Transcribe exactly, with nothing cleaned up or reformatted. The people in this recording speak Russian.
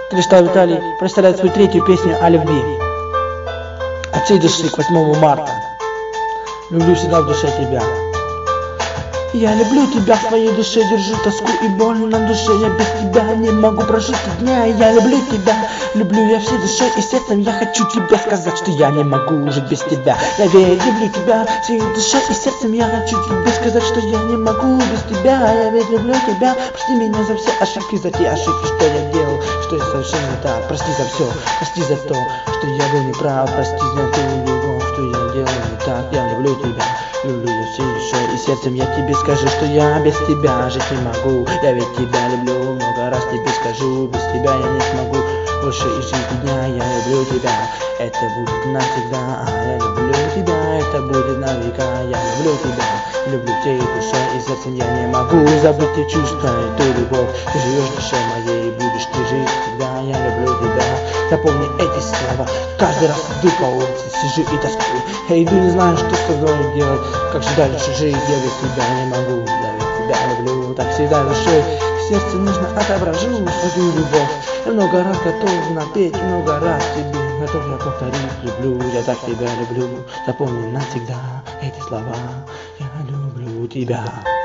Кришталь Виталий представляет свою третью песню о любви. От всей души к восьмому марта. Люблю всегда в душе тебя. Я люблю тебя в своей душе, держу тоску и боль на душе. Я без тебя не могу прожить и дня. Я люблю тебя, люблю я всей душой и сердцем. Я хочу тебе сказать, что я не могу жить без тебя. Я ведь люблю тебя всей душой и сердцем. Я хочу тебе сказать, что я не могу без тебя. Я ведь люблю тебя, прости меня за все ошибки, за те ошибки, что я делал, что я совершенно не так. Прости за все, прости за то, что я был неправ. Прости за ту любовь, что я делал не так. Я люблю тебя, люблю я всей душой и сердцем. Я тебе скажу, что я без тебя жить не могу. Я ведь тебя люблю, много раз тебе скажу. Без тебя я не смогу больше и жить и дня. Я люблю тебя, это будет навсегда. Я люблю тебя, это будет на века. Я люблю тебя, люблю всей душой и сердцем. Я не могу забыть те чувства и ту любовь. Ты живешь в душе моей и будешь ты жить всегда. Я люблю тебя, запомни эти слова. Каждый раз иду по улице, сижу и тоскую. Я иду, не знаю, что с тобой делать. Как же дальше жить, я без тебя не могу. Я ведь тебя люблю, так всегда душой. В сердце нужно отображу свою любовь. Я много раз готов напеть, много раз тебе готов я повторить. Люблю, я так тебя люблю. Запомни навсегда эти слова. Я люблю тебя.